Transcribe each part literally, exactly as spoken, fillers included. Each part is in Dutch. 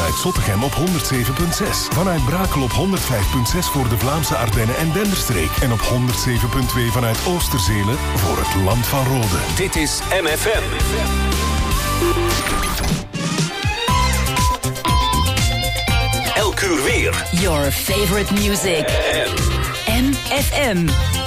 vanuit Zottegem op honderd zeven komma zes. Vanuit Brakel op honderd vijf komma zes voor de Vlaamse Ardennen en Denderstreek. En op honderd zeven komma twee vanuit Oosterzelen voor het Land van Rode. Dit is M F M. Elk uur weer. Your favorite music. M F M.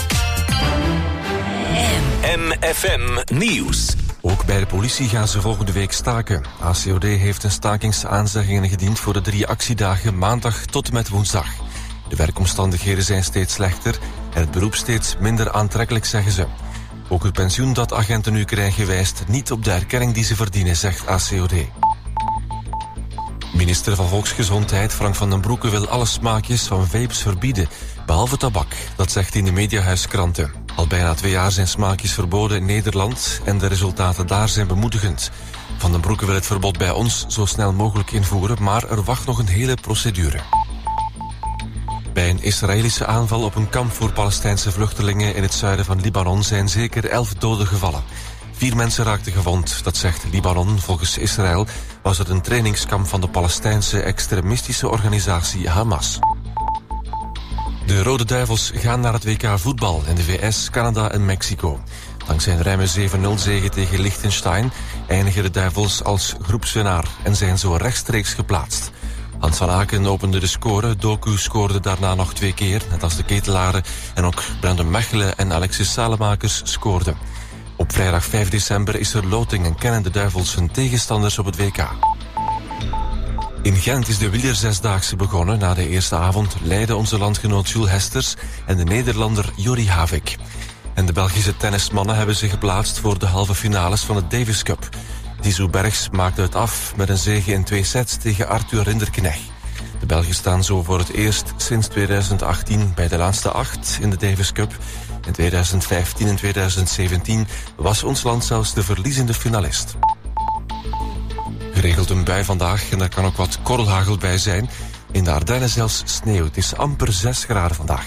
M F M Nieuws. Ook bij de politie gaan ze volgende week staken. A C O D heeft een stakingsaanzeggingen gediend voor de drie actiedagen maandag tot en met woensdag. De werkomstandigheden zijn steeds slechter en het beroep steeds minder aantrekkelijk, zeggen ze. Ook het pensioen dat agenten nu krijgen wijst niet op de erkenning die ze verdienen, zegt A C O D. Minister van Volksgezondheid Frank van den Broeke wil alle smaakjes van vapes verbieden, behalve tabak. Dat zegt hij in de Mediahuiskranten. Al bijna twee jaar zijn smaakjes verboden in Nederland en de resultaten daar zijn bemoedigend. Van den Broeke wil het verbod bij ons zo snel mogelijk invoeren, maar er wacht nog een hele procedure. Bij een Israëlische aanval op een kamp voor Palestijnse vluchtelingen in het zuiden van Libanon zijn zeker elf doden gevallen. Vier mensen raakten gewond, dat zegt Libanon. Volgens Israël was het een trainingskamp van de Palestijnse extremistische organisatie Hamas. De Rode Duivels gaan naar het W K voetbal in de V S, Canada en Mexico. Dankzij een ruime zeven nul zege tegen Liechtenstein eindigen de Duivels als groepswinnaar en zijn zo rechtstreeks geplaatst. Hans van Aken opende de score, Doku scoorde daarna nog twee keer, net als de Ketelaren, en ook Brandon Mechelen en Alexis Salemakers scoorden. Op vrijdag vijf december is er loting en kennen de Duivels hun tegenstanders op het W K. In Gent is de wielerzesdaagse begonnen. Na de eerste avond leidden onze landgenoot Jules Hesters en de Nederlander Jori Havik. En de Belgische tennismannen hebben zich geplaatst voor de halve finales van de Davis Cup. Zizou Bergs maakte het af met een zege in twee sets tegen Arthur Rinderknecht. De Belgen staan zo voor het eerst sinds tweeduizend achttien bij de laatste acht in de Davis Cup. In tweeduizend vijftien en tweeduizend zeventien was ons land zelfs de verliezende finalist. Geregeld een bui vandaag en er kan ook wat korrelhagel bij zijn. In de Ardennen zelfs sneeuw. Het is amper zes graden vandaag.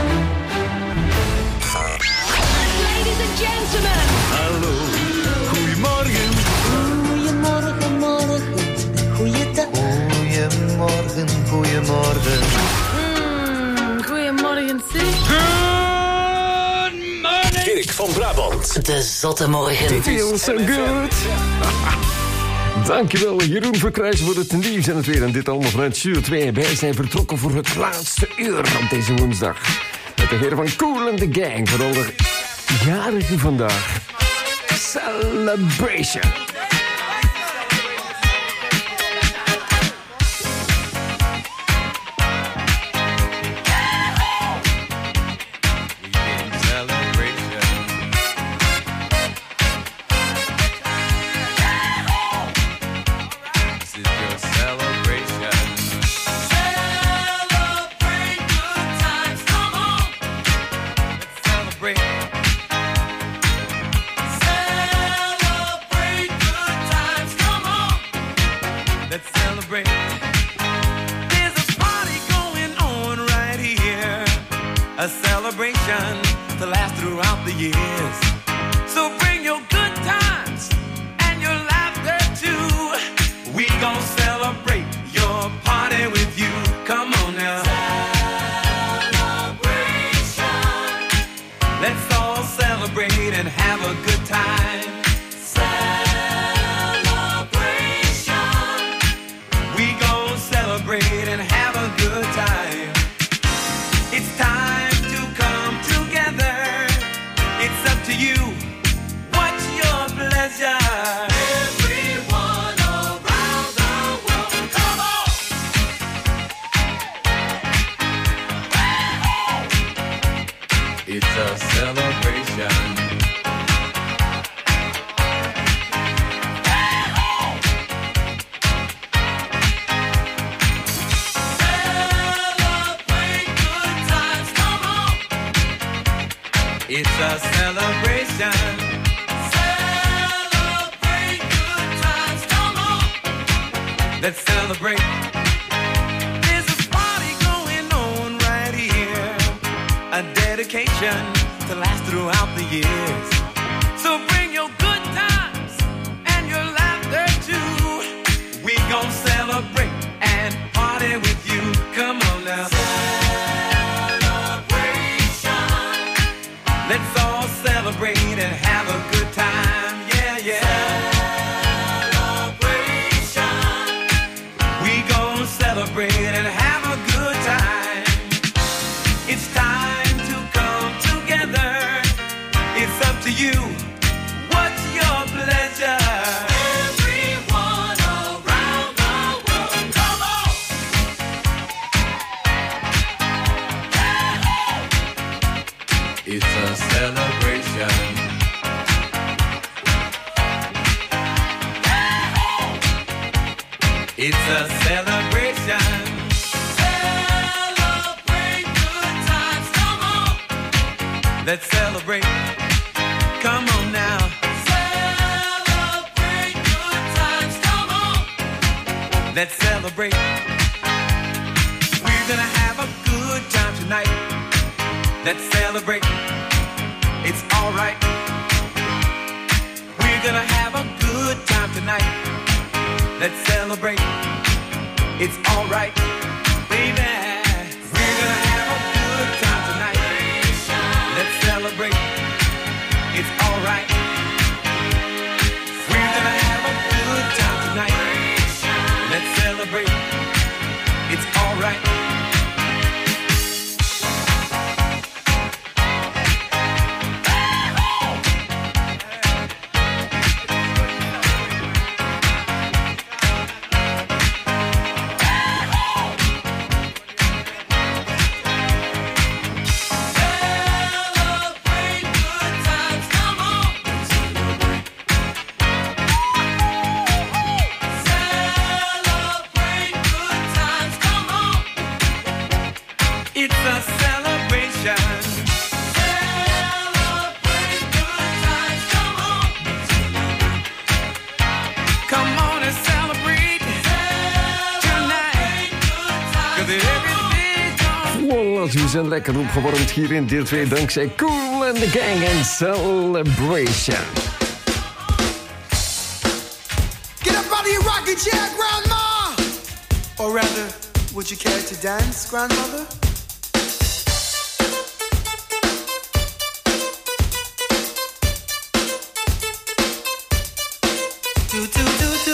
Ladies and gentlemen. Hallo, goedemorgen. Goedemorgen, morgen, goeiedag. Goedemorgen, goedemorgen. Mm, goedemorgen, zeg. Dirk van Brabant. De zotte morgen. Dit Feels so good. Dankjewel Jeroen Verkruijs voor het nieuws en het weer. En dit allemaal vanuit Studio twee. Wij zijn vertrokken voor het laatste uur op deze woensdag. Met de heren van Cool and the Gang. Voor alle jarigen vandaag. Celebration. Celebrate It's a celebration. Celebrate good times, come on. Let's celebrate. Come on now. Celebrate good times, come on. Let's celebrate. We're gonna have a good time tonight. Let's celebrate. It's alright. We're gonna have a good time tonight. Let's celebrate. It's alright, baby. We're gonna have a good time tonight. Let's celebrate. It's alright. We're gonna have a good time tonight. Let's celebrate. It's alright. We zijn lekker opgewarmd hier in deel twee dankzij Kool and the Gang en Celebration. Get up out of your rocking chair, Grandma! Or rather, would you care to dance, Grandmother? Do, do, do, do.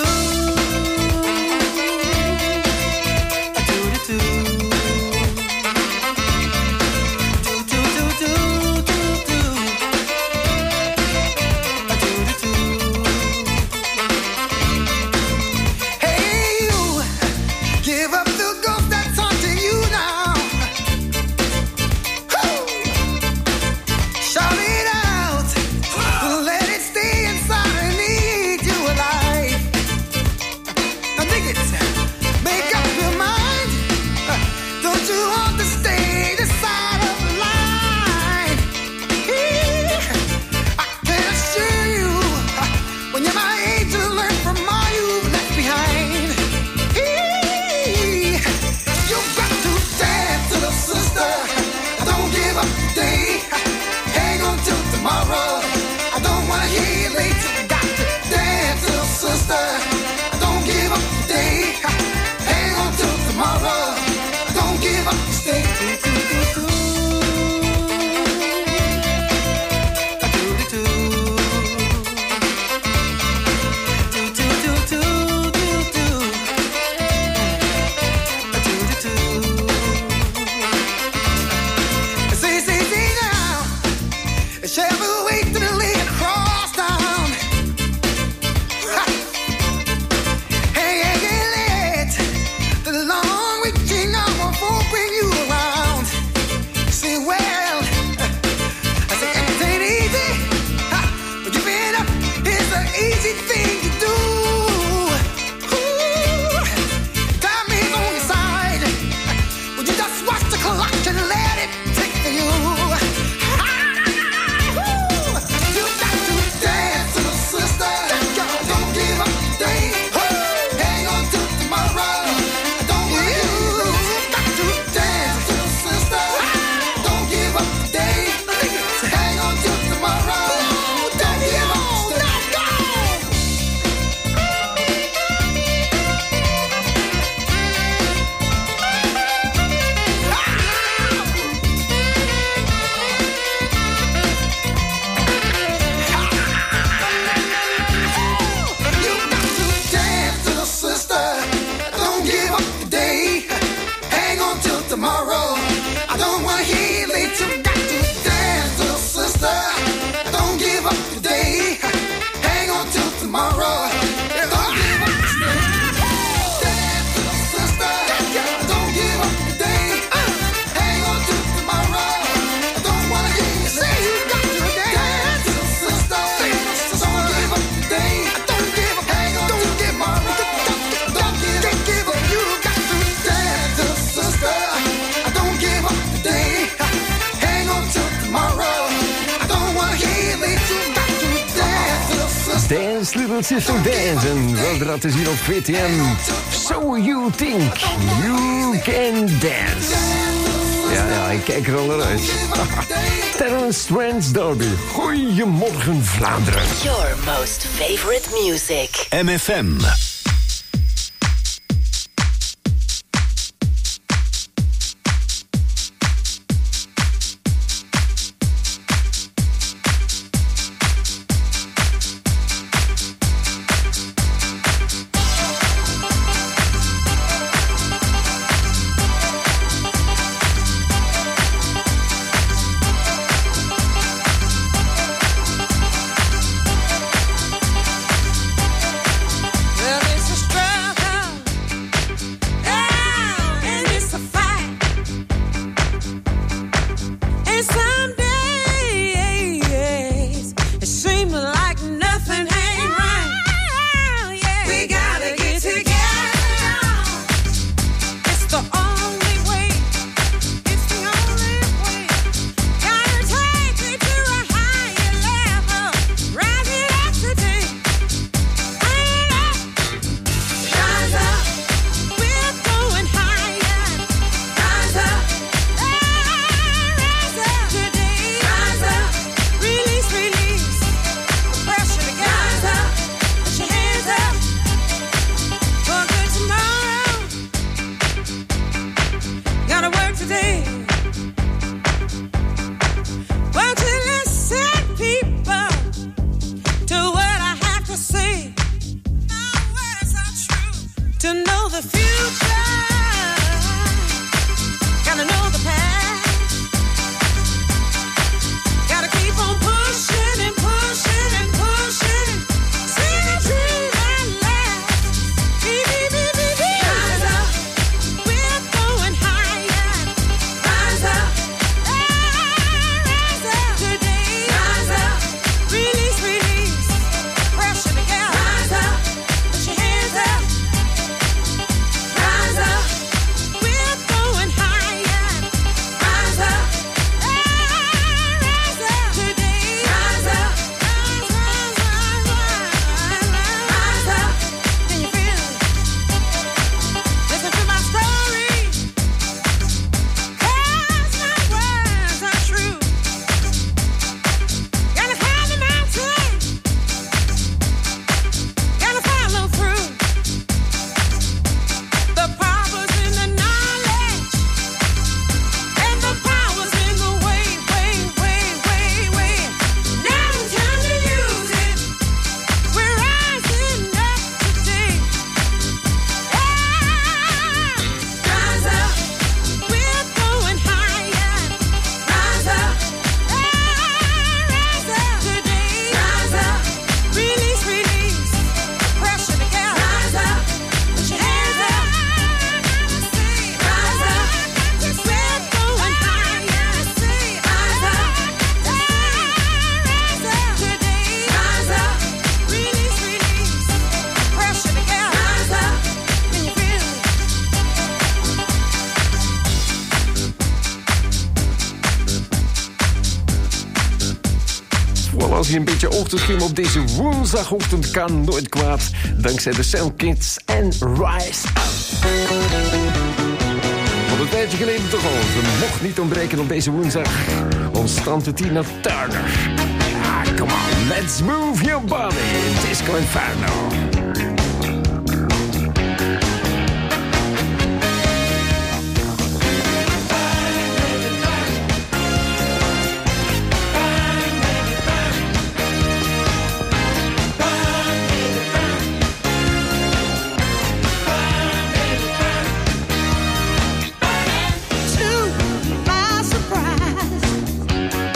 Hey, you, give up the ghost that's haunting you now. Dance, Little Sister Dance. En weldra te zien op V T M. So You Think You Can Dance. Ja, ja, ik kijk er al naar uit. Terence Trans Derby. Goedemorgen Vlaanderen. Your most favorite music. M F M. Als je een beetje ochtendschim op deze woensdagochtend kan nooit kwaad. Dankzij de Sound Kids en Rise Up. Voor een tijdje geleden toch al. Ze mocht niet ontbreken op deze woensdag. Ons tante Tina Turner. Ah, come on, let's move your body. Disco Inferno.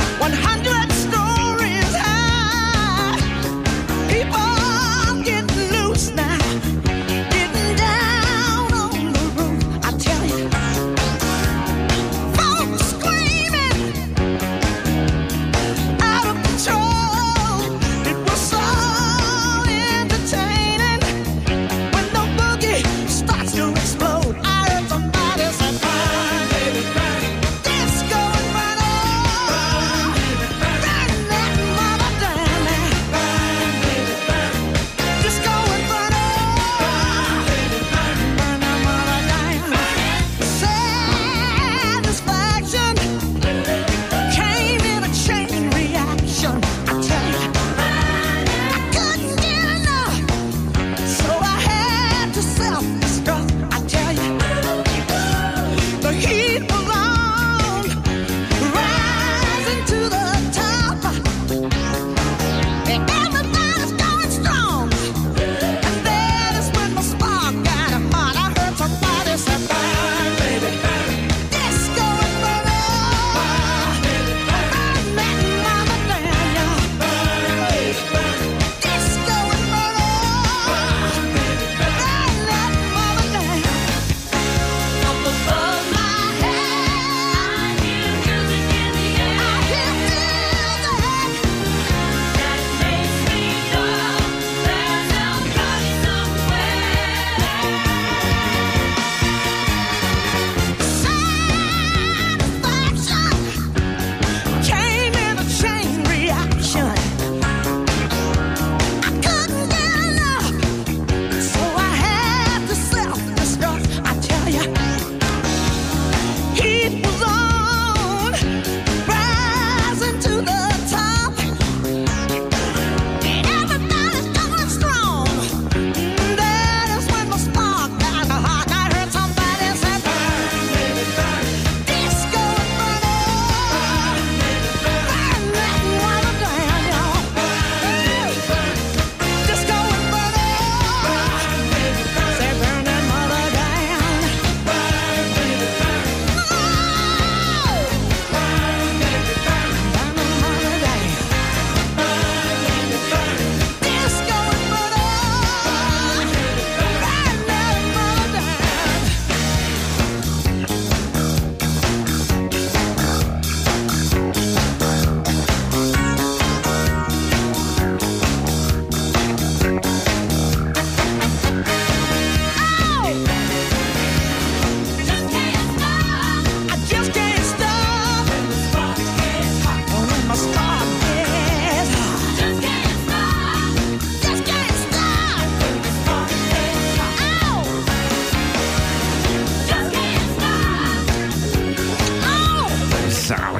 Hundred stories high, people get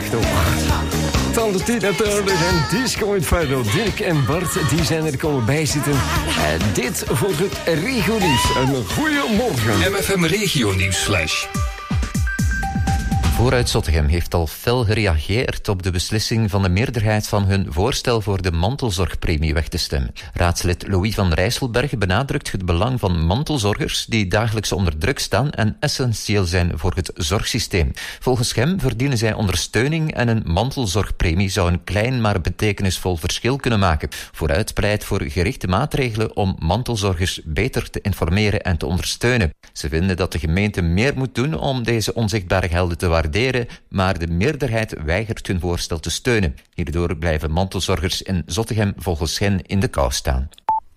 echt toch. Tante Tina Turner en Disco Inferno. Dirk en Bart, die zijn er komen bijzitten. En dit voor het Regio-nieuws. Een goeiemorgen. M F M Regio-nieuws flash. Vooruit Zottegem heeft al fel gereageerd op de beslissing van de meerderheid van hun voorstel voor de mantelzorgpremie weg te stemmen. Raadslid Louis van Rijsselbergen benadrukt het belang van mantelzorgers die dagelijks onder druk staan en essentieel zijn voor het zorgsysteem. Volgens hem verdienen zij ondersteuning en een mantelzorgpremie zou een klein maar betekenisvol verschil kunnen maken. Vooruit pleit voor gerichte maatregelen om mantelzorgers beter te informeren en te ondersteunen. Ze vinden dat de gemeente meer moet doen om deze onzichtbare helden te waarderen, maar de meerderheid weigert hun voorstel te steunen. Hierdoor blijven mantelzorgers in Zottegem volgens hen in de kou staan.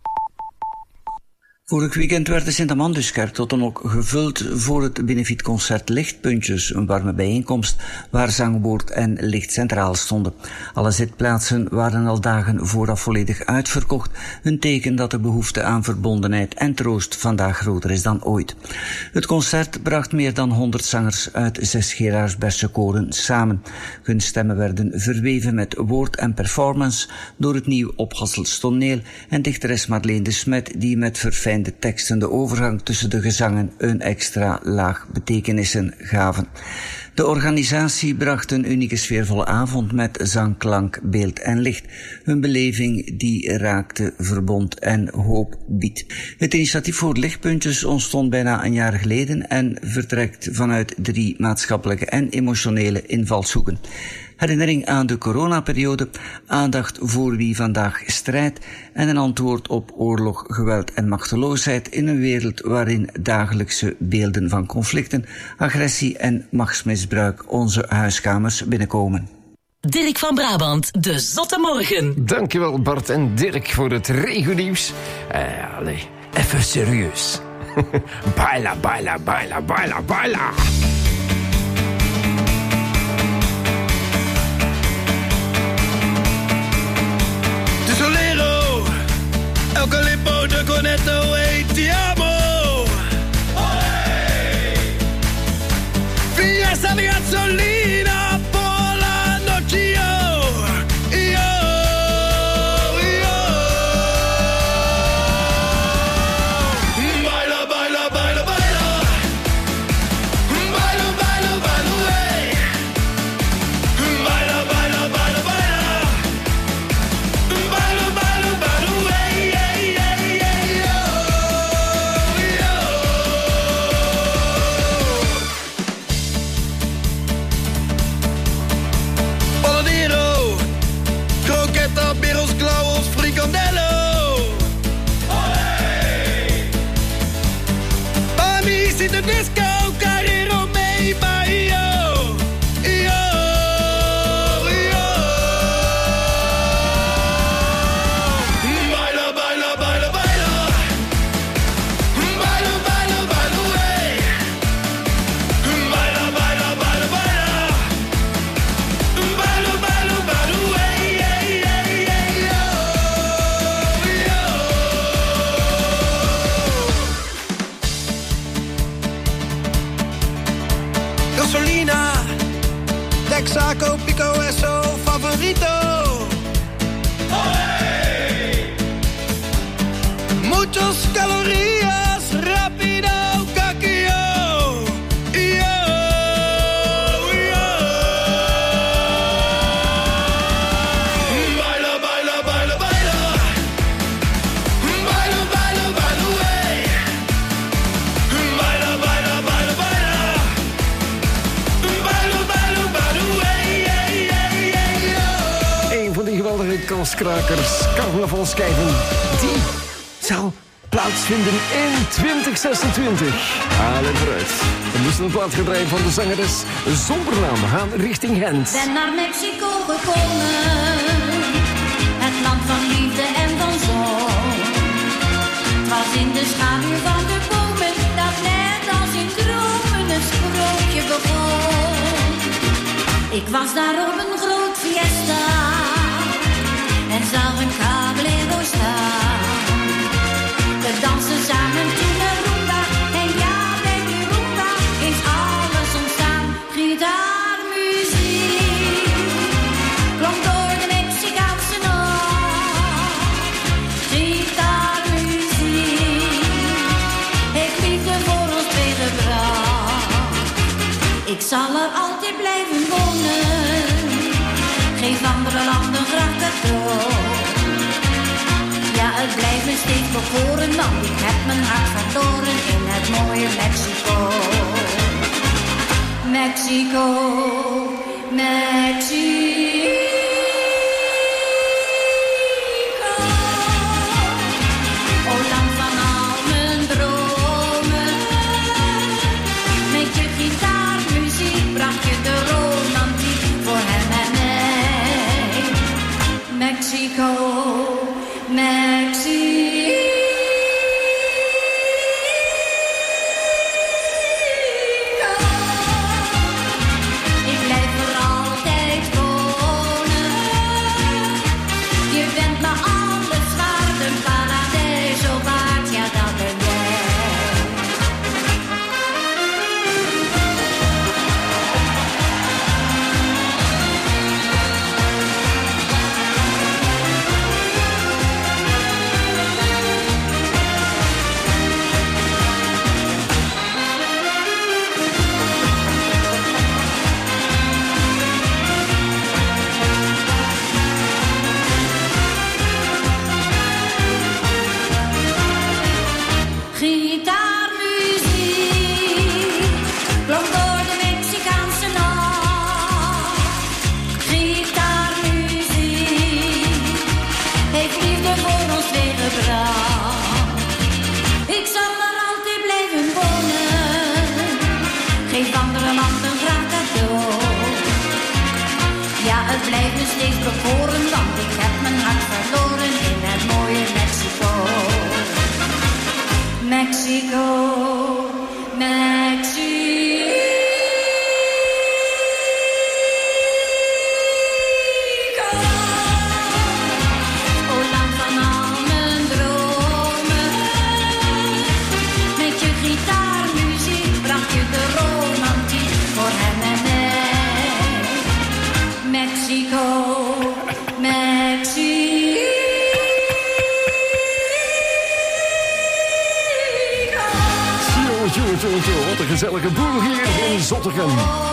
Vorig weekend werd de Sint-Amanduskerk tot dan ook gevuld voor het benefietconcert Lichtpuntjes, een warme bijeenkomst waar zangwoord en licht centraal stonden. Alle zitplaatsen waren al dagen vooraf volledig uitverkocht, een teken dat de behoefte aan verbondenheid en troost vandaag groter is dan ooit. Het concert bracht meer dan honderd zangers uit zes Gerardsbergse koren samen. Hun stemmen werden verweven met woord en performance door het nieuw Ophassels toneel en dichteres Madeleine de Smet, die met verfijnd de teksten de overgang tussen de gezangen een extra laag betekenissen gaven. De organisatie bracht een unieke sfeervolle avond met zang, klank, beeld en licht. Een beleving die raakte, verbond en hoop biedt. Het initiatief voor Lichtpuntjes ontstond bijna een jaar geleden en vertrekt vanuit drie maatschappelijke en emotionele invalshoeken. Herinnering aan de coronaperiode, aandacht voor wie vandaag strijdt en een antwoord op oorlog, geweld en machteloosheid in een wereld waarin dagelijkse beelden van conflicten, agressie en machtsmisbruik onze huiskamers binnenkomen. Dirk van Brabant, de Zotte Morgen. Dankjewel Bart en Dirk voor het Regio-nieuws. Uh, allee, even serieus. Baila, baila, baila, baila, baila. Eucalipto de conetto e ti amo. Via sta gasolina por la noche yo, yo, yo. Baila, baila, baila, baila. Baila, baila, baila, hey. Baila, baila, baila, baila. Baila, baila, baila, hey. Perros, klauwels, frikandello. Hey. Mami zit de disco, carrero mee, maar yo, yo, yo. Baila, baila, baila, baila. Baila, baila, baila, hey. Baila, baila, baila, baila. Baila, baila, baila, hey, hey, hey, hey, yo, yo. Gasolina, Texaco, Pico, Esso, favorito. Hey. Muchos calorías, rápido, caquillo. Yo, yo. Baila, baila, baila, baila. Baila, baila, baila, hey. Baila, baila, baila, baila. Baila, baila, baila, hey, hey, hey, hey, yo. Een van die geweldige kanskrakers, carnavalskijven, die zal plaatsvinden in twintig zesentwintig. Allee vooruit. We moesten een plaat gedraaid van de zangeres zonder naam. We gaan richting Gent. Ben naar Mexico gekomen, het land van liefde en van zon. Het was in de schaduw van de bomen, dat net als in dromen een sprookje begon. Ik was daar op een groot fiesta en zag een cabalero staan. We dansen samen toen een rumba en ja, bij die rumba is alles ontstaan. Gitaarmuziek zal er altijd blijven wonen. Geef andere landen graag cadeau. Ja, het blijft me steeds bekoren, want ik heb mijn hart verloren in het mooie Mexico. Mexico, Mexico. O land van al mijn dromen. Met je gitaarmuziek bracht je de romantiek voor hem en mij. Mexico, Mexico. Ik blijf er altijd wonen. Je bent me alles waard, een paradijs zo waard, ja dat ben jij. Gitaarmuziek klonk door de Mexicaanse nacht. Gitaarmuziek heeft liefde voor ons tegengebracht. Ik zal er altijd blijven wonen. Geef andere landen graag cadeau. Ja, het blijft me steeds bekoren, want ik heb mijn hart verloren in het mooie Mexico. Mexico, Mexico. O land van al mijn dromen. Met je gitaarmuziek bracht je de romantiek voor hem en mij. Mexico, Mexico. Tjoe, tjoe, tjoe, wat een gezellige boel hier in Zottegem.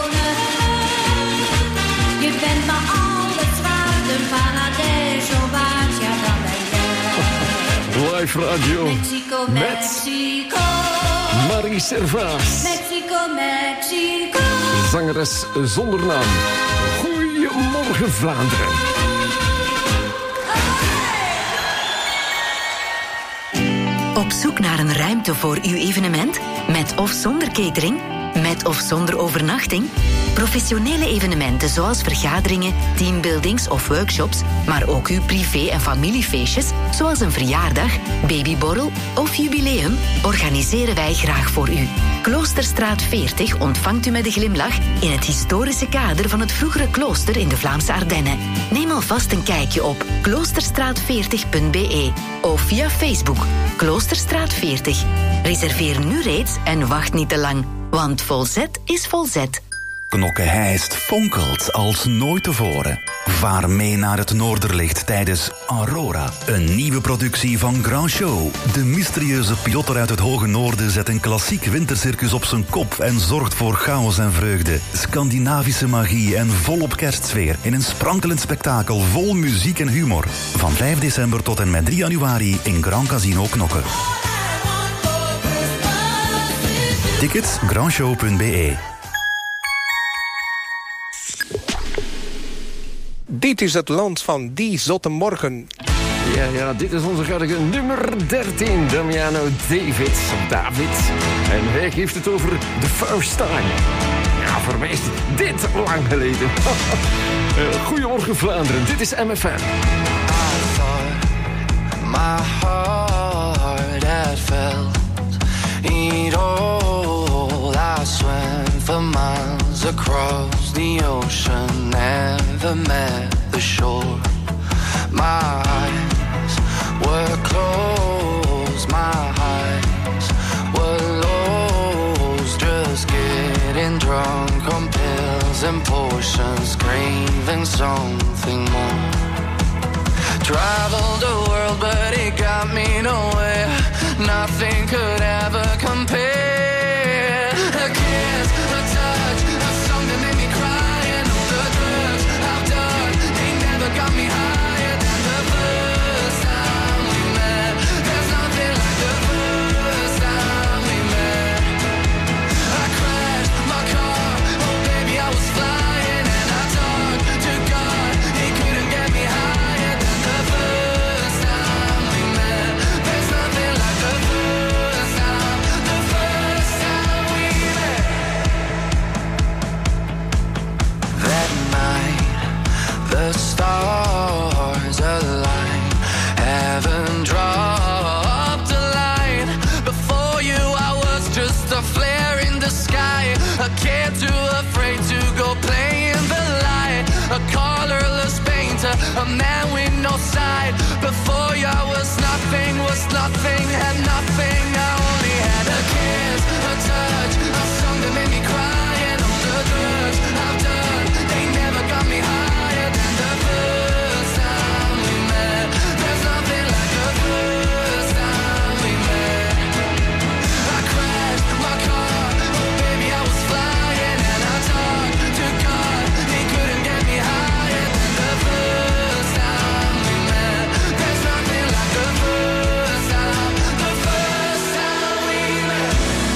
Je bent me alles waard, een paradijs zo waard, ja dan ben jij. Live radio. Mexico, Mexico. Marie Servaas. Mexico, Mexico. Zangeres zonder naam. Goedemorgen Vlaanderen. Op zoek naar een ruimte voor uw evenement? Met of zonder catering? Met of zonder overnachting? Professionele evenementen zoals vergaderingen, teambuildings of workshops, maar ook uw privé- en familiefeestjes, zoals een verjaardag, babyborrel of jubileum, organiseren wij graag voor u. Kloosterstraat veertig ontvangt u met een glimlach in het historische kader van het vroegere klooster in de Vlaamse Ardennen. Neem alvast een kijkje op kloosterstraat veertig punt b e of via Facebook Kloosterstraat veertig. Reserveer nu reeds en wacht niet te lang, want volzet is volzet. Knokke-Heist fonkelt als nooit tevoren. Vaar mee naar het Noorderlicht tijdens Aurora. Een nieuwe productie van Grand Show. De mysterieuze pilotter uit het hoge noorden zet een klassiek wintercircus op zijn kop en zorgt voor chaos en vreugde. Scandinavische magie en volop kerstsfeer in een sprankelend spektakel vol muziek en humor. Van vijf december tot en met drie januari in Grand Casino Knokke. Tickets grandshow punt b e. Dit is het land van die zotte morgen. Ja, ja, dit is onze gardige nummer dertien, Damiano David. David. En hij heeft het over The First Time. Ja, voor mij is dit lang geleden. uh, Goedemorgen Vlaanderen, dit is M F M. I thought my heart had felt it all. I swam for miles across the ocean, never met the shore. My eyes were closed, my eyes were closed, just getting drunk on pills and potions, craving something more. Traveled the world, but it got me nowhere. Nothing could ever compare. A kiss, a touch, a song. just a flare in the sky. A kid too afraid to go play in the light. A colorless painter, a man with no side. Before you I was nothing, was nothing, had nothing. I only had a kiss, a touch, a song that made me cry. And all the drugs I've done, they never got me higher than the first time we met. There's nothing like the first time we met. I crashed my car, oh baby I was flying. And I talked to God, he couldn't get me higher than the first time we met. There's nothing like the first time, the first time we met.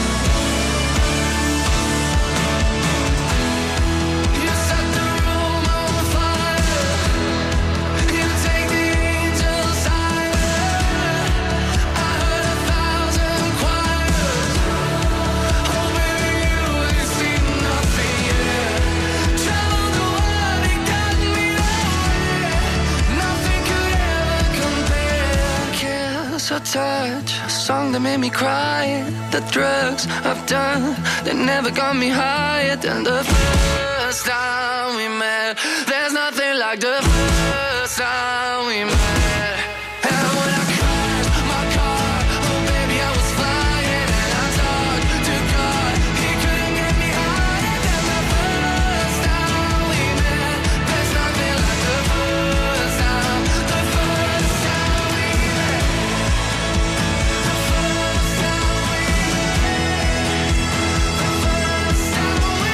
You set the room on fire, you take the angels higher. I heard a thousand choirs, oh baby you ain't seen nothing yet. Traveled the world, it got me nowhere. Nothing could ever compare. Kiss or touch, a song that made me cry. The drugs I've done, they never got me higher than the first time we met. There's nothing like the first time we met. And when I crashed my car, oh baby I was flying. And I talked to God, he couldn't get me higher than the first time we met. There's nothing like the first time, the first time we met. The first time we met. The first time we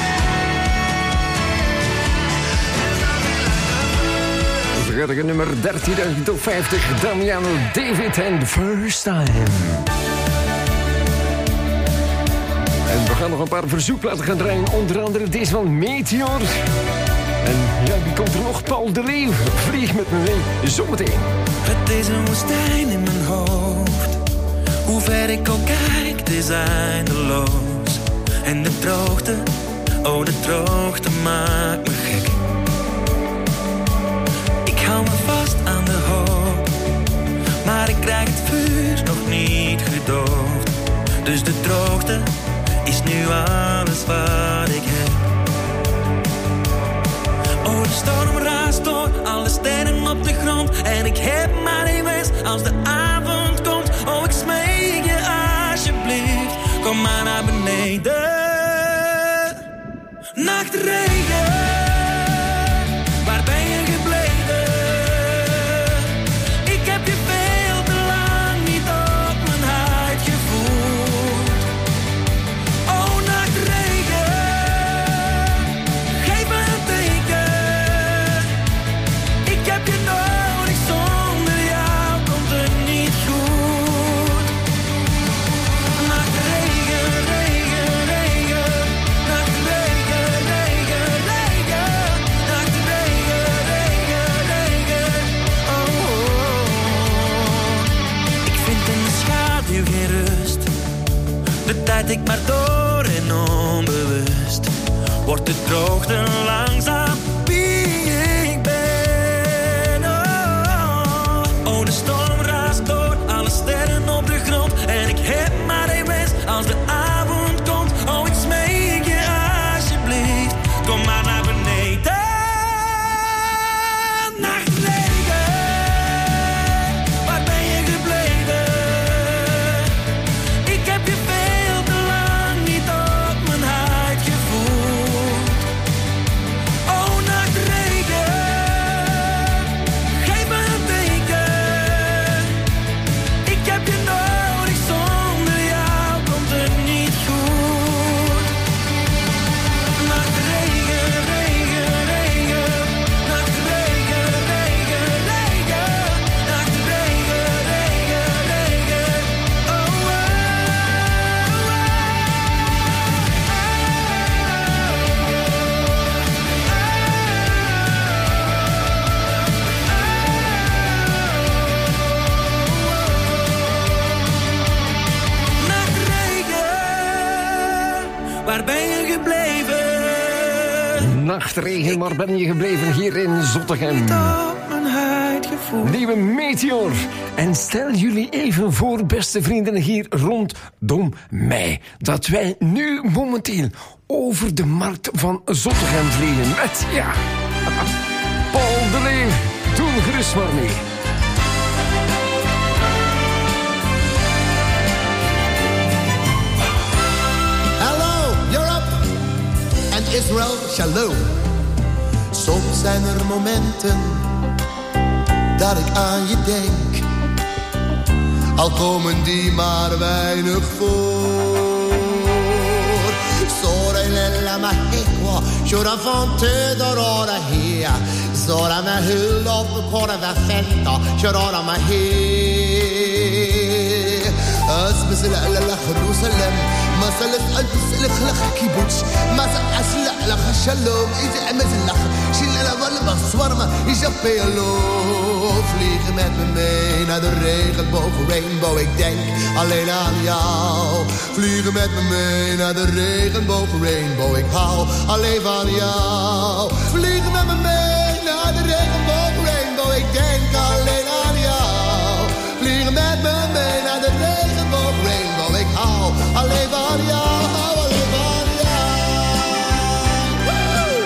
met. Onze geurige nummer dertien uit de top vijftig. Damiano David en The First Time. En we gaan nog een paar verzoekplaten gaan draaien. Onder andere deze van Meteor. En ja, wie komt er nog? Paul de Leeuw. Vlieg met me mee. Zometeen. Het is een woestijn in mijn hoofd. Hoe ver ik ook kijk, het is eindeloos. En de droogte, oh de droogte maakt me gek. Ik hou me vast aan de hoop, maar ik krijg het vuur nog niet gedoofd. Dus de droogte is nu alles wat ik heb. Oh, de storm raast door, alle sterren op de grond. En ik heb maar één wens als de avond komt. Oh, ik smeek je alsjeblieft, kom maar naar beneden. Nachtregen, waar ben je gebleven? Ik heb je veel te lang niet op mijn huid gevoeld. Oh, nachtregen, geef me een teken. Ik heb je nodig, zonder jou komt het niet goed. Nachtregen, regen, regen. Nachtregen, regen, regen. Nachtregen, regen, regen. Oh, oh. Ik vind in de schaduw geen rust. De tijd ik maar door en onbewust wordt de droogte langzaam wie ik ben. Oh, oh, de storm raast door, alle sterren op de grond. En ik heb maar één wens als de avond komt. Oh, ik smeek je alsjeblieft, kom maar naar beneden. Nachtregen, waar ben je gebleven? Ik heb je veel te lang niet op mijn huid gevoeld. Oh, nachtregen, geef me een teken. Ik heb je nodig, zonder jou komt het niet goed. Nachtregen, regen, regen. Nachtregen, regen, regen. Nachtregen, regen, regen. Oh, oh, oh. Nachtregen, waar ben je gebleven? Nachtregen, maar ben je gebleven hier in Zottegem? Op mijn huid gevoeld. nieuwe Meteor. En stel jullie even voor, beste vrienden hier rondom mij, dat wij nu momenteel over de markt van Zottegem vliegen met, ja, Paul de Leeuw. Doe gerust maar mee. Hello, Europe and Israel, shalom. Soms zijn er momenten dat ik aan je denk, al komen die maar weinig voor. Sora lella mahekwa, shura fonte dorora hea, Sora me hull op de korre venta, shura mahea. Asbisla lella Jerusalem, masalat albisla khlakh kibbutz, masal asla lach shalom, iz amazlach, shilla wal baswarma, ijapelo. Vliegen met me mee naar de regenboog, rainbow, ik denk alleen aan jou. Vliegen met me mee naar de regenboog, rainbow, ik hou alleen van jou. Vliegen met me mee naar de regenboog, rainbow, ik denk alleen aan jou. Vliegen met me mee naar de regenboog, rainbow, ik hou alleen van jou, alleen van jou. Woo!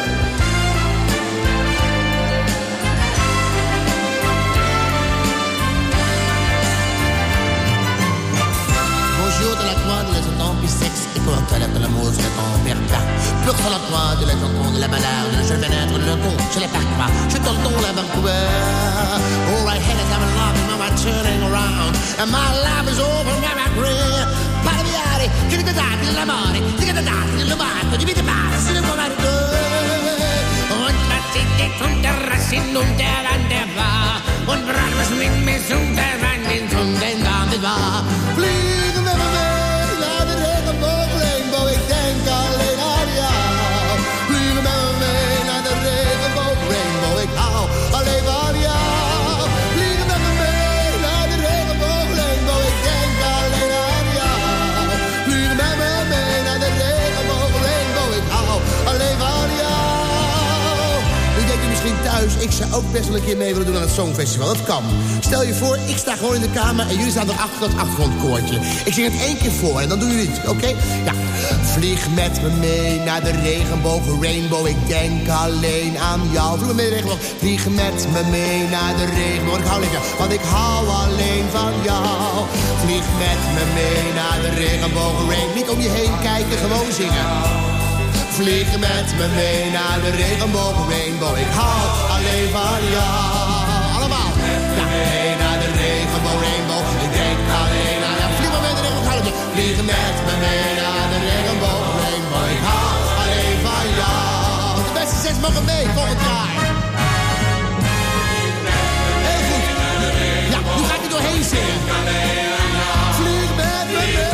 Bonjour de la croix, de la zone puis sexe et pour toi de l'amour sur ton père plat. Pur sur la croix, de la tonton, de la malade, je vais naître de l'auton, je l'ai pas croix, je t'en ton la Vancouver. All right, head is I'm in love, and now I'm turning around, and my life is over, now I'm green. Paraviare, che ti dà dell'amore, che ti dà dell'umato, di vita basta, se ne può marito. Und was ich dich unter Rassin und der Land der war, und brach was mit mir zum der Wand in zum den Garn war. Vliegen met me mee naar de regenboog, rainbow, ik denk alleen aan jou. Vliegen met me mee naar de regenboog, rainbow, ik hou alleen van jou. Vliegen met me mee naar de regenboog, rainbow, ik denk alleen aan jou. Vliegen met me mee naar de regenboog, rainbow, ik hou alleen van jou. U denkt u misschien thuis, ik zou ook best wel een keer mee willen doen aan het Songfestival. Dat kan. Stel je voor, ik sta gewoon in de kamer en jullie staan erachter dat achtergrondkoortje. Ik zing het één keer voor en dan doen jullie het, oké? Okay? Ja. Vlieg met me mee naar de regenboog, rainbow, ik denk alleen aan jou. Vlieg met me mee naar de regenboog, vlieg met me mee naar de regenboog. Ik hou alleen van jou, want ik hou alleen van jou. Vlieg met me mee naar de regenboog, rain. Niet om je heen kijken, gewoon zingen. Vlieg met me mee naar de regenboog, rainbow, ik hou alleen van jou. Allemaal. Ja, mee naar de regenboog, rainbow, ik denk alleen aan jou. Vlieg maar mee naar de regenboog, hou het. Vlieg met me mee naar de regenboog, rainbow, ik hou alleen van jou. De beste zes mogen mee, volgend jaar. Heel goed. Ja, nu ga ik er doorheen zingen. Vlieg met me mee.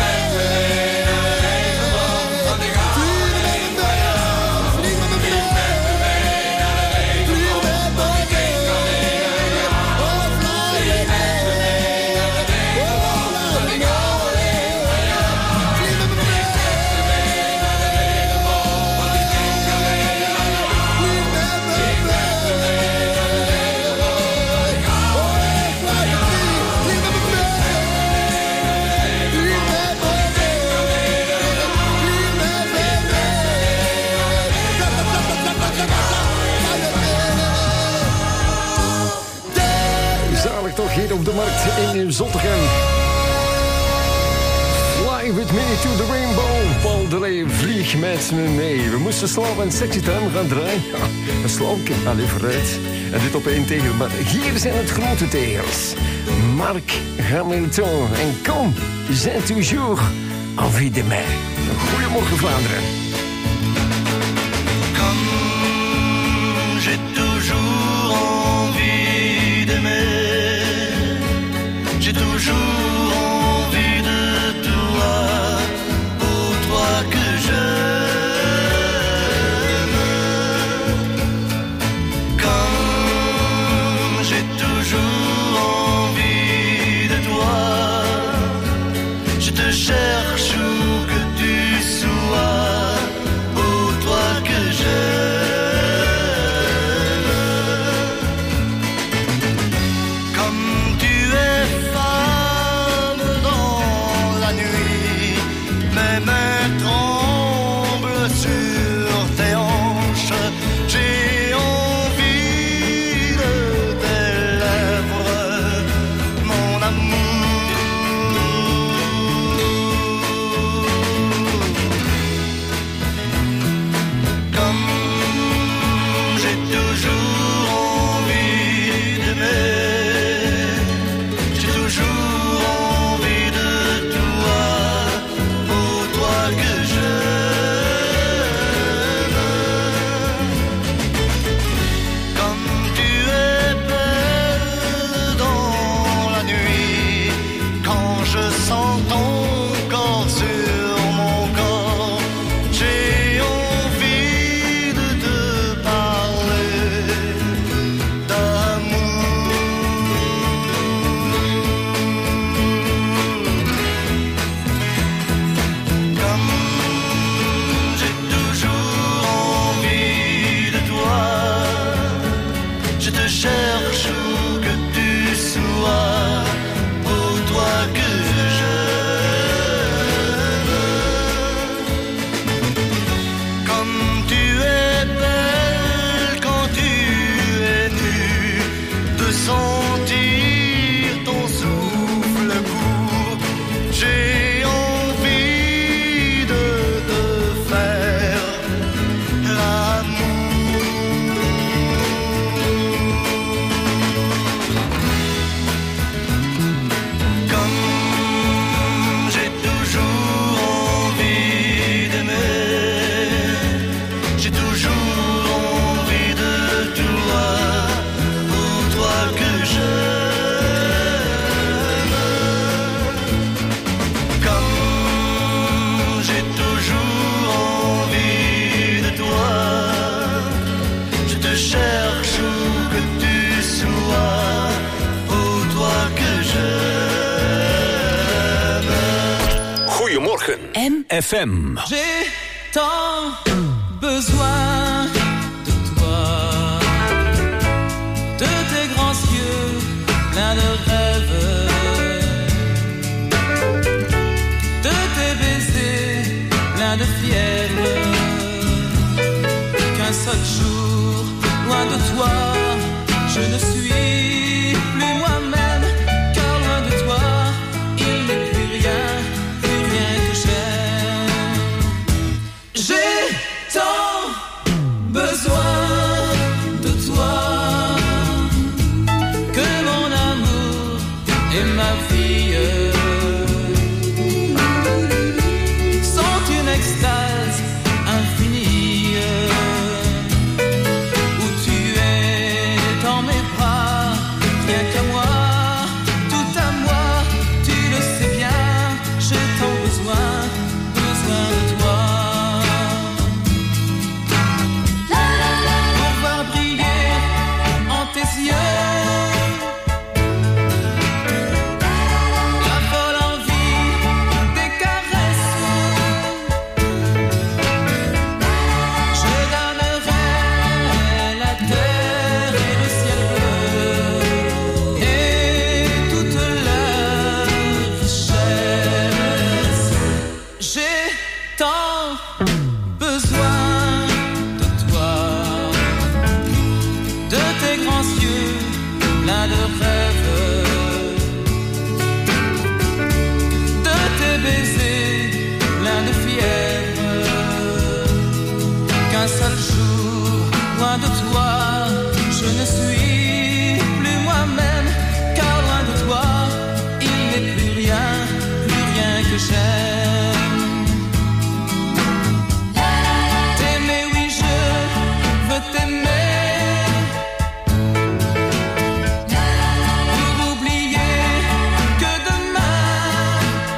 Toch hier op de markt in Zottegem. Fly with me to the rainbow. Paul de Leeuw, vlieg met me mee. We moesten Slav en Sexy Time gaan draaien. Ja, een slaapje, allez vooruit. En dit op één tegel, maar hier zijn het grote tegels. Marc Hamilton en Comme j'ai toujours envie de mij. Goedemorgen Vlaanderen. Comme j'ai toujours envie d'aimer. J'ai toujours envie de toi, oh toi que j'aime. Comme j'ai toujours envie de toi, je te cherche où que tu sois, oh toi que j'aime. mes mains tremblent sur tes hanches. J'ai envie de tes lèvres, mon amour. Comme j'ai toujours envie d'aimer, j'ai toujours envie de toi, pour toi que j'aime. Comme tu es belle dans la nuit, quand je sens ton corps sur mon corps, j'ai envie de te parler d'amour. Comme j'ai toujours envie de toi, je te cherche où que tu sois, pour toi que j'aime. Comme tu es belle quand tu es nue, de sentir ton souffle court, j'ai envie de te faire l'amour. Comme j'ai toujours envie d'aimer, j'ai toujours envie de toi, pour toi que j'aime. Comme j'ai toujours envie de toi, je te cherche où que tu sois, pour toi que j'aime. Goedemorgen, F M. J'ai tant besoin de toi, de tes grands yeux pleins de rêves, de tes baisers pleins de fièvre, qu'un seul jour, loin de toi, je ne suis plus moi-même, car loin de toi, il n'est plus rien, plus rien que j'aime. J'ai tant besoin de toi, que mon amour et ma vie sont une extase infinie, où tu es dans mes bras, rien qu'à moi, tout à moi, tu le sais bien, j'ai tant besoin, besoin de toi. Pour voir briller en tes yeux la folle envie des caresses, je donnerai la terre et le ciel bleu et toute leur richesse. J'ai tant besoin de toi, de tes grands yeux pleins de rêves, de tes baisers pleins de fièvre, qu'un seul jour, loin de toi, je ne suis plus moi-même, car loin de toi, il n'est plus rien, plus rien que j'aime. T'aimer, oui, je veux t'aimer, pour oublier que demain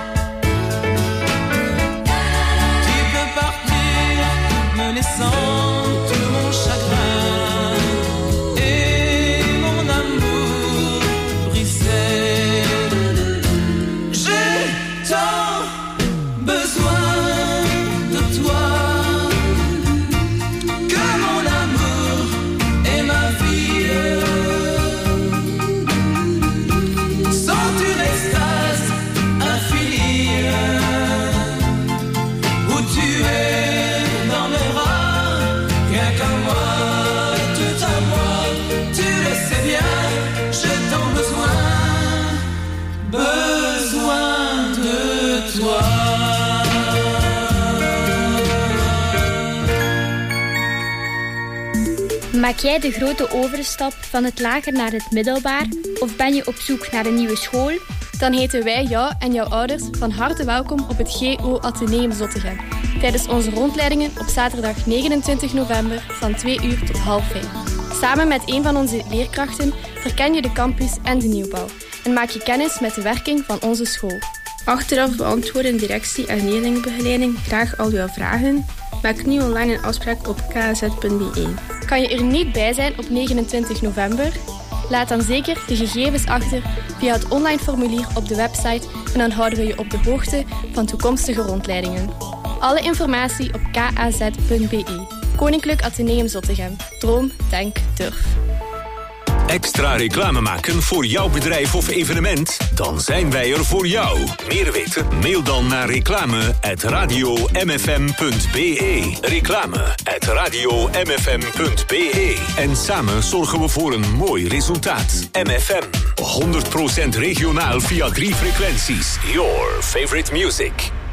tu peux partir, me laissant tout mon chagrin, et Maak jij de grote overstap van het lager naar het middelbaar? Of ben je op zoek naar een nieuwe school? Dan heten wij jou en jouw ouders van harte welkom op het G O Atheneum Zottegem. Tijdens onze rondleidingen op zaterdag negenentwintig november van twee uur tot half vijf. Samen met een van onze leerkrachten verken je de campus en de nieuwbouw. En maak je kennis met de werking van onze school. Achteraf beantwoorden directie en leerlingenbegeleiding graag al jouw vragen. Maak nu online een afspraak op k a z punt b e. Kan je er niet bij zijn op negenentwintig november? Laat dan zeker de gegevens achter via het online formulier op de website en dan houden we je op de hoogte van toekomstige rondleidingen. Alle informatie op k a z punt b e. Koninklijk Atheneum Zottegem. Droom, denk, durf. Extra reclame maken voor jouw bedrijf of evenement? Dan zijn wij er voor jou. Meer weten? Mail dan naar reclame at radio m f m punt b e. Reclame at radio m f m punt b e. En samen zorgen we voor een mooi resultaat. M F M. honderd procent regionaal via drie frequenties. Your favorite music.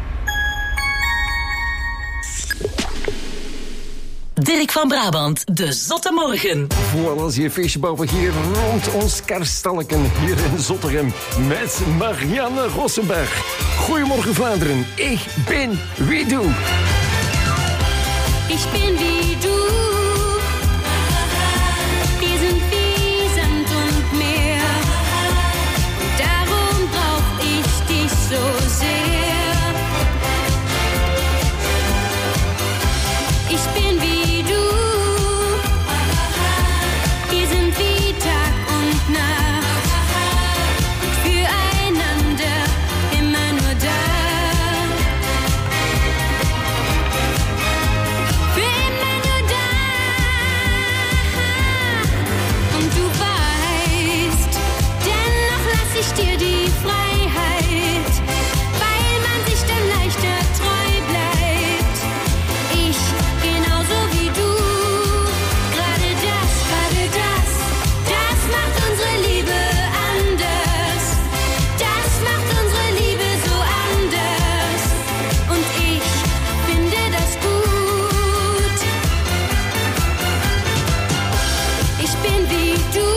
Dirk van Brabant, de Zotte Morgen. Voilà, zie je feestje bouwen hier rond ons kerststalken hier in Zottegem met Marianne Rossenberg. Goedemorgen Vlaanderen, ik ben wie du. Ich bin wie du. Wir sind wie Sand und Meer. Und darum brauch ich dich so sehr. Ich bin wie du. Wir sind wie Tag und Nacht. Und füreinander immer nur da. Ich dir die Freiheit, weil man sich dann leichter treu bleibt. Ich genauso wie du. Gerade das, gerade das, das macht unsere Liebe anders. Das macht unsere Liebe so anders. Und ich finde das gut. Ich bin wie du.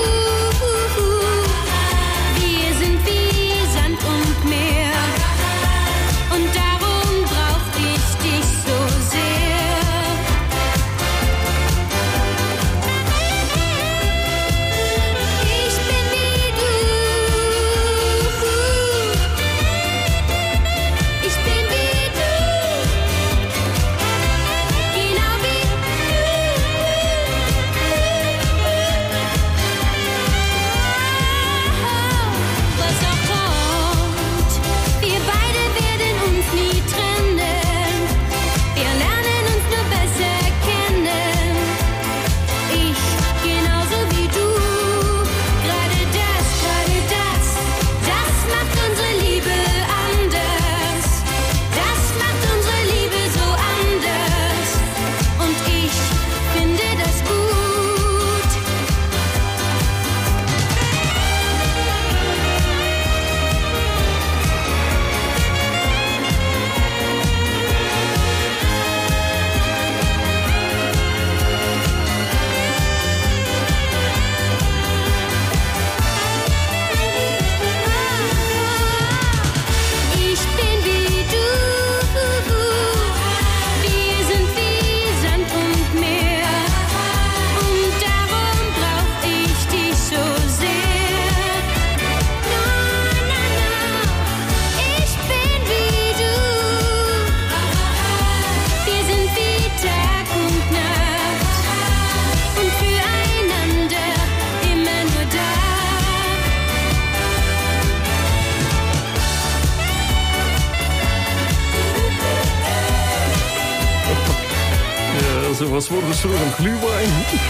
Was morgens vroeg een glühwein?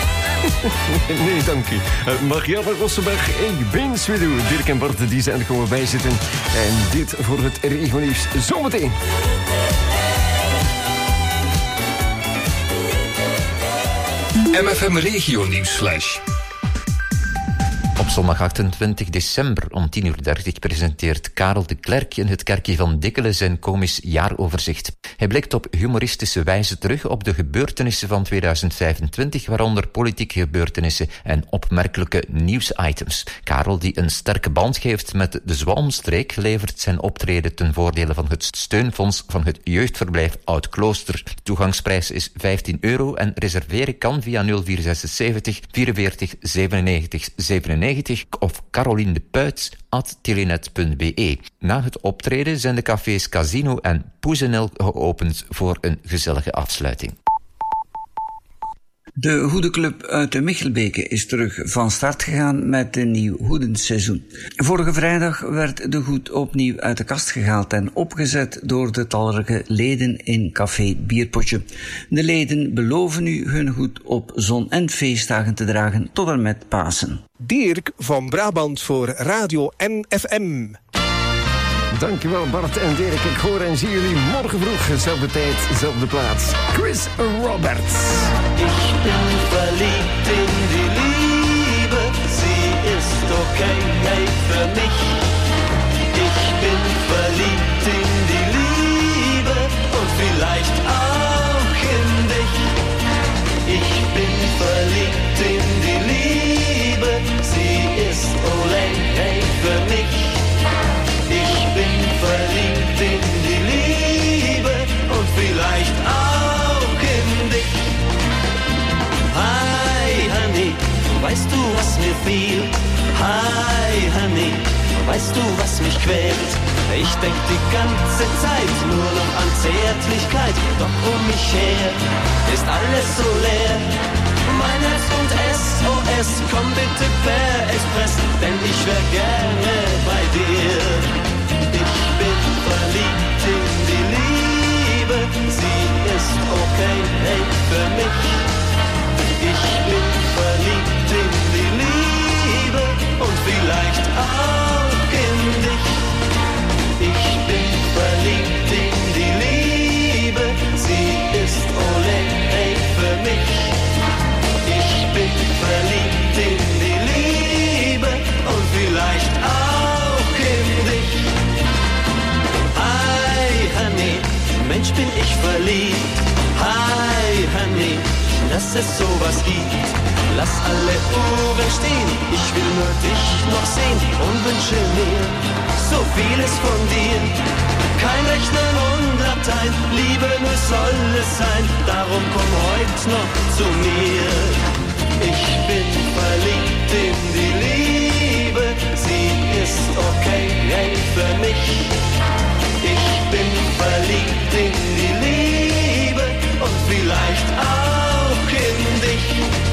Nee, dank u. Uh, Marianne Rossenberg, ik ben Swedu. Dirk en Bart die zijn er gewoon bij zitten. En dit voor het regionieuws zometeen. M F M Regionieuws Flash. Op zondag achtentwintig december om tien uur dertig presenteert Karel de Klerk in het kerkje van Dikkelen zijn komisch jaaroverzicht. Hij blikt op humoristische wijze terug op de gebeurtenissen van tweeduizend vijfentwintig, waaronder politieke gebeurtenissen en opmerkelijke nieuwsitems. Karel, die een sterke band geeft met de Zwalmstreek, levert zijn optreden ten voordele van het steunfonds van het jeugdverblijf Oud Klooster. De toegangsprijs is vijftien euro en reserveren kan via nul vier zesenzeventig vierenveertig zevenennegentig zevenennegentig of Caroline de Puits at telenet punt be. Na het optreden zijn de cafés Casino en Poezenel geopend voor een gezellige afsluiting. De hoedenclub uit de Michelbeke is terug van start gegaan met een nieuw hoedenseizoen. Vorige vrijdag werd de hoed opnieuw uit de kast gehaald en opgezet door de talrijke leden in Café Bierpotje. De leden beloven nu hun hoed op zon- en feestdagen te dragen tot en met Pasen. Dirk van Brabant voor Radio N F M. Dankjewel Bart en Dirk. Ik hoor en zie jullie morgen vroeg. Dezelfde tijd, dezelfde plaats. Chris Roberts. Ich bin verliebt in die Liebe, sie ist okay, hey, für mich. Ich bin verliebt in die Liebe und vielleicht auch in dich. Ich bin verliebt in die Liebe, sie ist ole, hey, für mich. Ich bin verliebt in die Liebe und vielleicht auch in dich. Hi, Honey, weißt du, was mir fehlt? Hi, Honey, weißt du, was mich quält? Ich denk die ganze Zeit nur noch an Zärtlichkeit, doch um mich her ist alles so leer. Mein Herz und S O S, komm bitte per Express, denn ich wär gerne bei dir. Ich bin verliebt in die Liebe, sie ist okay, hey, für mich. Ich bin verliebt in die Liebe und vielleicht auch in dich. Ich bin verliebt in die Liebe, sie ist ole, hey, für mich. Ich bin verliebt in die Liebe und vielleicht auch in dich. Hi, Honey, Mensch, bin ich verliebt. Hi, Honey, dass es sowas gibt. Lass alle Uhren stehen, ich will nur dich noch sehen und wünsche mir so vieles von dir. Kein Rechnen und Latein, Liebe nur soll es sein, darum komm heut noch zu mir. Ich bin verliebt in die Liebe, sie ist okay, hey, für mich. Ich bin verliebt in die Liebe und vielleicht auch in dich.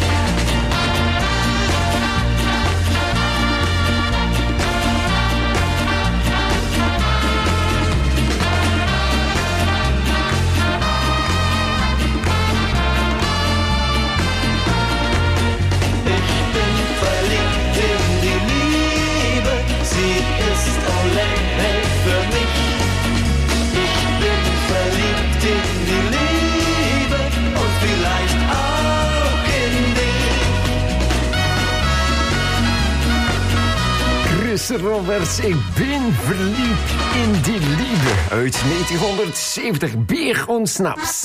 Ich bin verliebt in die Liebe, sie ist ole, hey, für mich. Ich bin verliebt in die Liebe und vielleicht auch in dich. Chris Roberts, ik ben verliefd in die liefde. Uit negentienhonderdzeventig, Beer und Snaps.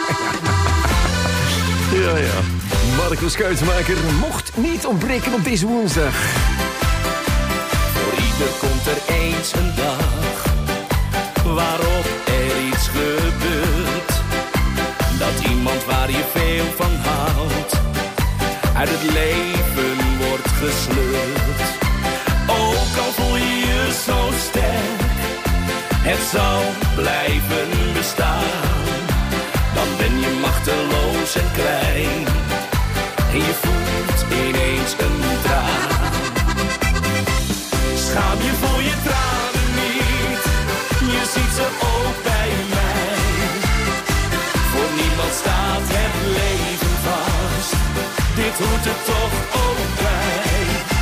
Ja, ja. Marco Schuitmaker mocht niet ontbreken op deze woensdag. Voor ieder komt er eens een dag waarop er iets gebeurt. Dat iemand waar je veel van houdt uit het leven wordt gesleurd. Ook al voel je je zo sterk, het zal blijven bestaan. Dan ben je machteloos en klein en je voelt ineens een traan. Schaam je voor je tranen niet, je ziet ze ook bij mij. Voor niemand staat het leven vast, dit hoort er toch ook bij.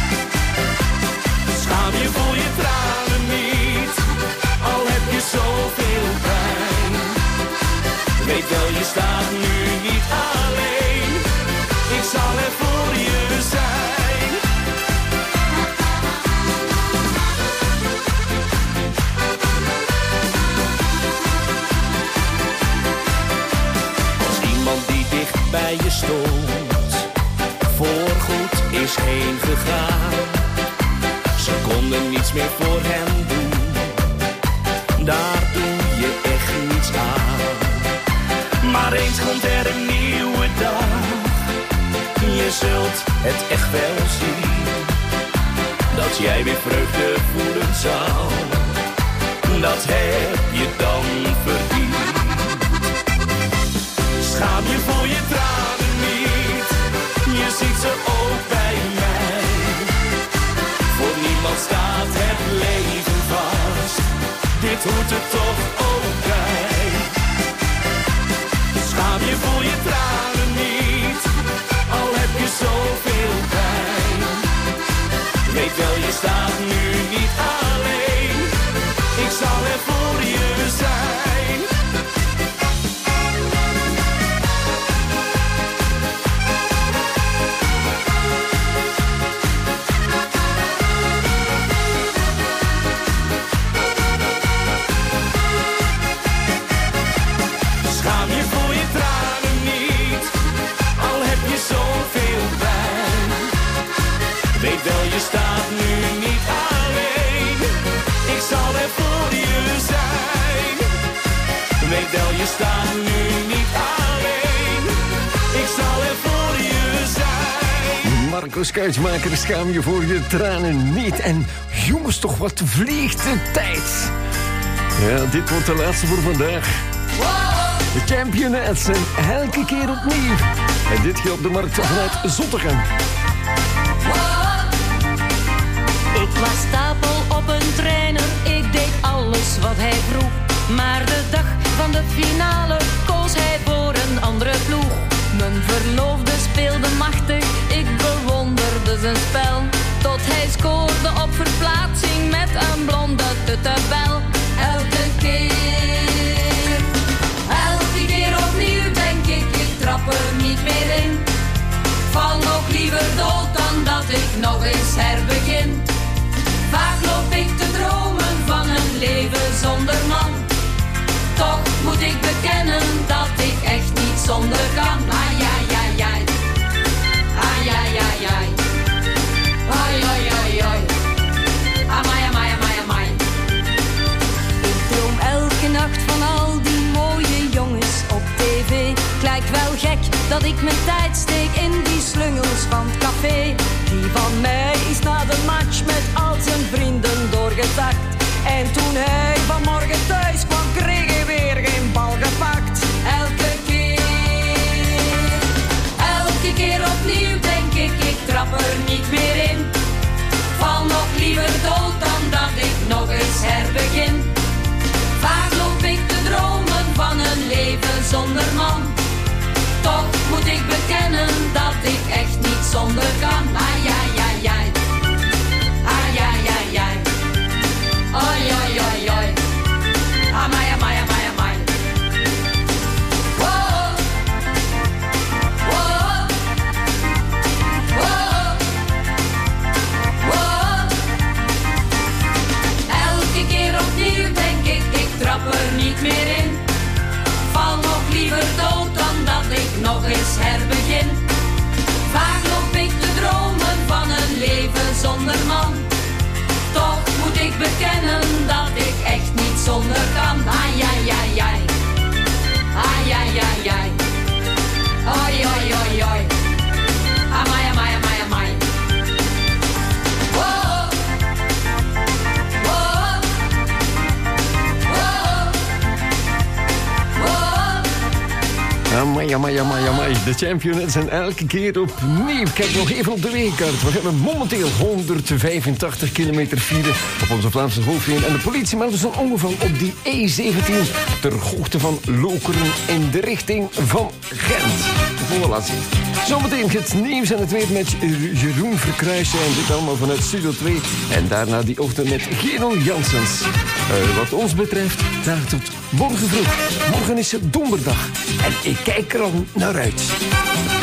Schaam je voor je tranen niet, al heb je zoveel pijn. Weet wel, je staat nu niet alleen, ik zal er voor je zijn. bij je stond, voorgoed is heen gegaan. Ze konden niets meer voor hem doen, daar doe je echt niets aan. Maar eens komt er een nieuwe dag, je zult het echt wel zien, dat jij weer vreugde voelen zal, dat heb je dan verdiend. Schaam je voor je tranen niet, je ziet ze ook bij mij. Voor niemand staat het leven vast, dit hoort er toch ook bij. Schaam je voor je tranen niet, al heb je zoveel pijn. Weet wel, je staat nu niet alleen, ik zal er voor je zijn. Schaam je voor je tranen niet, al heb je zoveel pijn. Weet wel, je staat nu niet alleen, ik zal er voor je zijn. Weet wel, je staat nu niet alleen, ik zal er voor je zijn. Marco Schuitsmaker, schaam je voor je tranen niet. En jongens, toch wat vliegt de tijd. Ja, dit wordt de laatste voor vandaag. De Champions en elke keer opnieuw. En dit keer op de markt vanuit Zottegem. Ik was stapel op een trainer, ik deed alles wat hij vroeg. Maar de dag van de finale koos hij voor een andere ploeg. Mijn verloofde speelde machtig, ik bewonderde zijn spel. Tot hij scoorde op verplaatsing met een blonde tuttenbel. Elke keer, elke keer opnieuw denk ik, ik trap er niet meer in. Val nog liever dood dan dat ik nog eens herbegin. Vaak loop ik te dromen van een leven zonder man. Toch moet ik bekennen dat ik echt niet zonder kan. Ai, ai, ai, ai. Ai, ai, ai, ai. Ai, ai, ai, ai. Amai, amai, amai, amai. Ik droom elke nacht van al die mooie jongens op tv. Het lijkt wel gek dat ik mijn tijd steek in die slungels van het café. Die van mij is na de match met al zijn vrienden doorgetakt. En toen hij vanmorgen thuis kwam, kreeg hij weer geen bal gepakt. Elke keer, elke keer opnieuw denk ik, ik trap er niet meer in. Val nog liever dood dan dat ik nog eens herbegin. Vaak loop ik te dromen van een leven zonder man. Toch moet ik bekennen dat ik echt niet zonder kan. Ai, ai, ai, ai. Ai, ai, ai, ai. Oi, oi, oi, oi. Amai, amai, amai, amai. Wow. Wow. Wow. Wow. Elke keer opnieuw denk ik, ik trap er niet meer in. Val nog liever dood dan dat ik nog eens herbegin. Vaak loop ik te dromen van een leven zonder man. Toch moet ik bekennen dat ik echt niet zonder kan. Ai, ai, ai, ai. Ai, ai, ai, ai. Oi, oi, oi, oi. Amai, amai, amai, amai. Wow. Wow. Wow. Wow. Amai, amai, amai, amai. De Champions en elke keer opnieuw. Kijk nog even op de weekkaart. We hebben momenteel honderdvijfentachtig kilometer file op onze Vlaamse hoofdweg. En de politie meldt dus een ongeval op die E zeventien ter hoogte van Lokeren in de richting van Gent. Voilà. Zometeen het nieuws en het weer met Jeroen Verkruijsen. En dit allemaal vanuit Studio twee. En daarna die ochtend met Geno Janssens. Uh, wat ons betreft, daar tot morgen vroeg. Morgen is het donderdag. En ik kijk er al naar uit.